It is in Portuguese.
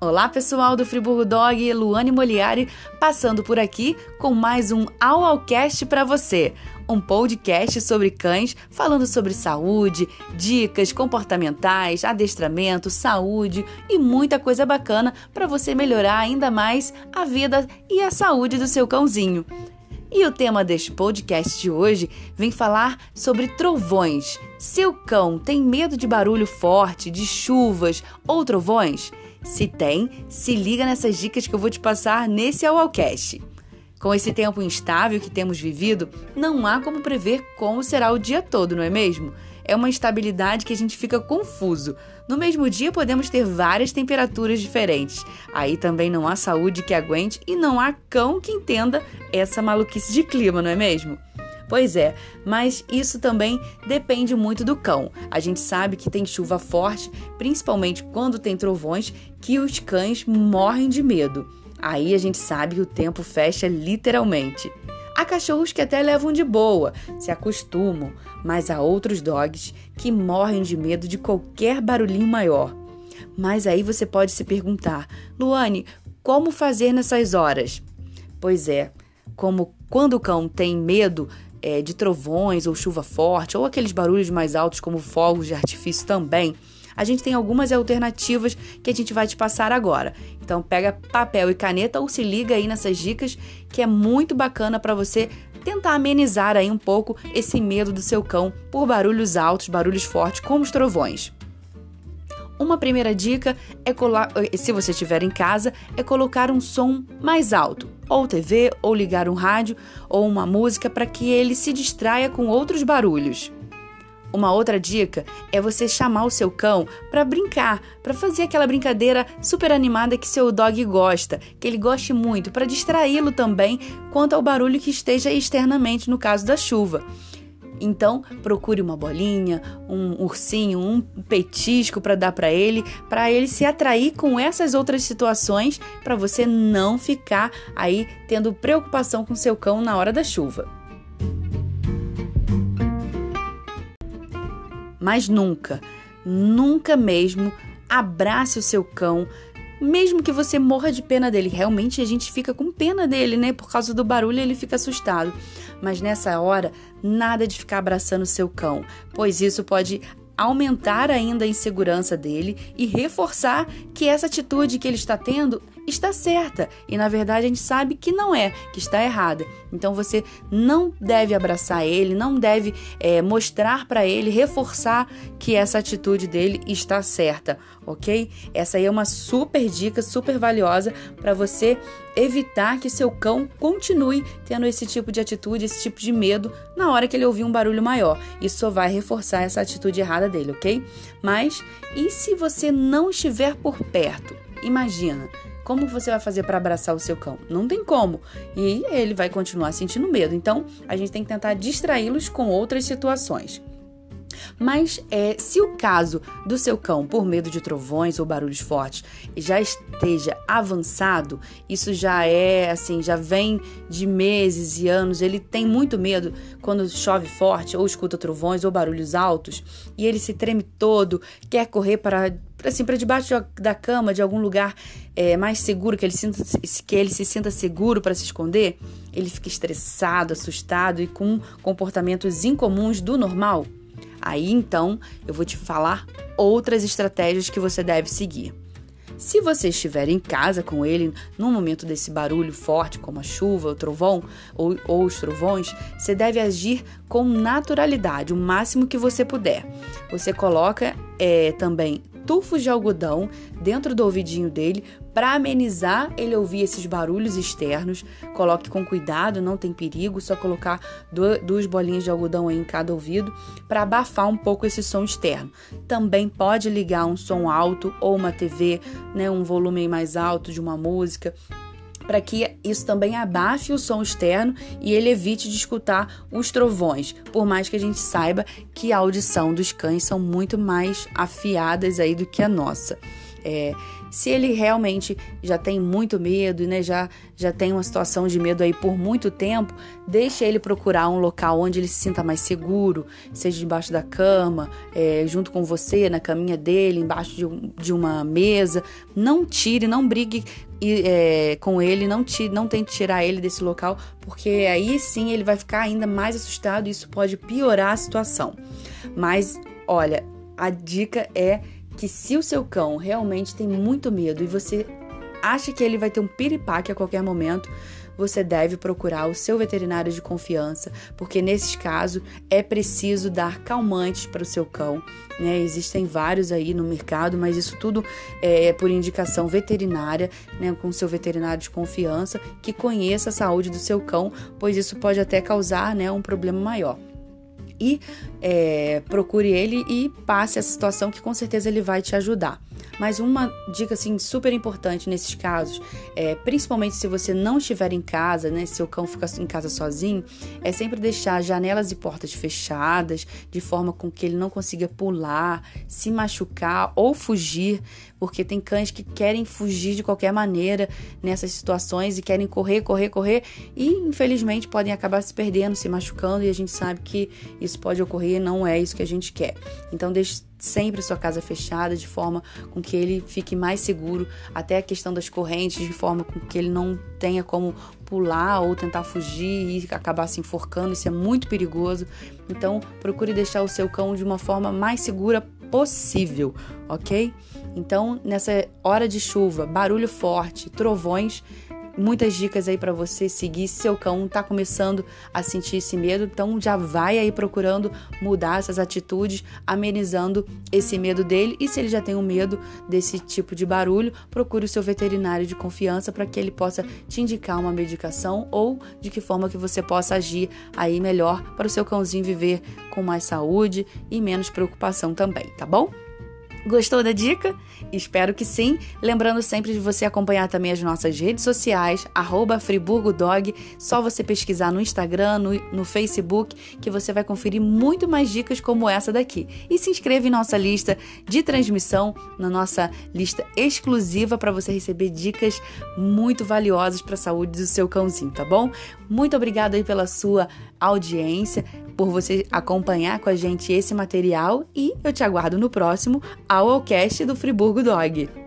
Olá pessoal do Friburgo Dog, Luane Moliari passando por aqui com mais um AuAuCast para você. Um podcast sobre cães, falando sobre saúde, dicas comportamentais, adestramento, saúde e muita coisa bacana para você melhorar ainda mais a vida e a saúde do seu cãozinho. E o tema deste podcast de hoje vem falar sobre trovões. Seu cão tem medo de barulho forte, de chuvas ou trovões? Se tem, se liga nessas dicas que eu vou te passar nesse AuAuCast. Com esse tempo instável que temos vivido, não há como prever como será o dia todo, não é mesmo? É uma instabilidade que a gente fica confuso. No mesmo dia podemos ter várias temperaturas diferentes. Aí também não há saúde que aguente e não há cão que entenda essa maluquice de clima, não é mesmo? Pois é, mas isso também depende muito do cão. A gente sabe que tem chuva forte, principalmente quando tem trovões, que os cães morrem de medo. Aí a gente sabe que o tempo fecha literalmente. Há cachorros que até levam de boa, se acostumam, mas há outros dogs que morrem de medo de qualquer barulhinho maior. Mas aí você pode se perguntar, Luane, como fazer nessas horas? Pois é, como quando o cão tem medo de trovões ou chuva forte, ou aqueles barulhos mais altos como fogos de artifício também, a gente tem algumas alternativas que a gente vai te passar agora. Então pega papel e caneta ou se liga aí nessas dicas que é muito bacana para você tentar amenizar aí um pouco esse medo do seu cão por barulhos altos, barulhos fortes como os trovões. Uma primeira dica se você estiver em casa, é colocar um som mais alto, ou TV, ou ligar um rádio, ou uma música para que ele se distraia com outros barulhos. Uma outra dica é você chamar o seu cão para brincar, para fazer aquela brincadeira super animada que seu dog gosta, que ele goste muito, para distraí-lo também quanto ao barulho que esteja externamente no caso da chuva. Então, procure uma bolinha, um ursinho, um petisco para dar para ele se atrair com essas outras situações, para você não ficar aí tendo preocupação com seu cão na hora da chuva. Mas nunca mesmo abrace o seu cão, mesmo que você morra de pena dele. Realmente a gente fica com pena dele, né? Por causa do barulho ele fica assustado. Mas nessa hora, nada de ficar abraçando o seu cão, pois isso pode aumentar ainda a insegurança dele e reforçar que essa atitude que ele está tendo está certa. E na verdade a gente sabe que não é, que está errada. Então você não deve abraçar ele, não deve mostrar para ele, reforçar que essa atitude dele está certa, ok? Essa aí é uma super dica, super valiosa para você evitar que seu cão continue tendo esse tipo de atitude, esse tipo de medo na hora que ele ouvir um barulho maior. Isso só vai reforçar essa atitude errada dele, ok? Mas e se você não estiver por perto? Imagina, como você vai fazer para abraçar o seu cão? Não tem como. E ele vai continuar sentindo medo. Então, a gente tem que tentar distraí-los com outras situações. Mas se o caso do seu cão, por medo de trovões ou barulhos fortes, já esteja avançado, isso já já vem de meses e anos, ele tem muito medo quando chove forte ou escuta trovões ou barulhos altos, e ele se treme todo, quer correr para debaixo da cama, de algum lugar mais seguro, que ele se sinta seguro para se esconder, ele fica estressado, assustado e com comportamentos incomuns do normal. Aí, então, eu vou te falar outras estratégias que você deve seguir. Se você estiver em casa com ele, no momento desse barulho forte, como a chuva, o trovão ou os trovões, você deve agir com naturalidade, o máximo que você puder. Você coloca também tufos de algodão dentro do ouvidinho dele para amenizar ele ouvir esses barulhos externos. Coloque com cuidado, não tem perigo, só colocar duas bolinhas de algodão aí em cada ouvido para abafar um pouco esse som externo. Também pode ligar um som alto ou uma TV, né, um volume mais alto de uma música, para que isso também abafe o som externo e ele evite de escutar os trovões, por mais que a gente saiba que a audição dos cães são muito mais afiadas aí do que a nossa. Se ele realmente já tem muito medo, né, já tem uma situação de medo aí por muito tempo, deixa ele procurar um local onde ele se sinta mais seguro, seja debaixo da cama, junto com você, na caminha dele, embaixo de uma mesa. Não tire, não brigue com ele, não tente tirar ele desse local, porque aí sim ele vai ficar ainda mais assustado e isso pode piorar a situação. Mas, olha, a dica é que se o seu cão realmente tem muito medo e você acha que ele vai ter um piripaque a qualquer momento, você deve procurar o seu veterinário de confiança, porque nesses casos é preciso dar calmantes para o seu cão, né? Existem vários aí no mercado, mas isso tudo é por indicação veterinária, né? Com o seu veterinário de confiança, que conheça a saúde do seu cão, pois isso pode até causar, né, um problema maior. E procure ele e passe essa situação que com certeza ele vai te ajudar. Mas uma dica assim, super importante nesses casos, principalmente se você não estiver em casa, né, se seu cão fica em casa sozinho, é sempre deixar janelas e portas fechadas, de forma com que ele não consiga pular, se machucar ou fugir, porque tem cães que querem fugir de qualquer maneira nessas situações e querem correr e infelizmente podem acabar se perdendo, se machucando, e a gente sabe que isso pode ocorrer, não é isso que a gente quer. Então deixe sempre sua casa fechada, de forma com que ele fique mais seguro, até a questão das correntes, de forma com que ele não tenha como pular ou tentar fugir e acabar se enforcando. Isso é muito perigoso. Então procure deixar o seu cão de uma forma mais segura possível, ok? Então, nessa hora de chuva, barulho forte, trovões, muitas dicas aí para você seguir. Se seu cão tá começando a sentir esse medo, então já vai aí procurando mudar essas atitudes, amenizando esse medo dele. E se ele já tem um medo desse tipo de barulho, procure o seu veterinário de confiança para que ele possa te indicar uma medicação ou de que forma que você possa agir aí melhor para o seu cãozinho viver com mais saúde e menos preocupação também, tá bom? Gostou da dica? Espero que sim. Lembrando sempre de você acompanhar também as nossas redes sociais, @FriburgoDog. Só você pesquisar no Instagram, no Facebook, que você vai conferir muito mais dicas como essa daqui. E se inscreva em nossa lista de transmissão, na nossa lista exclusiva, para você receber dicas muito valiosas para a saúde do seu cãozinho, tá bom? Muito obrigada aí pela sua audiência, por você acompanhar com a gente esse material, e eu te aguardo no próximo AuAuCast do Friburgo Dog.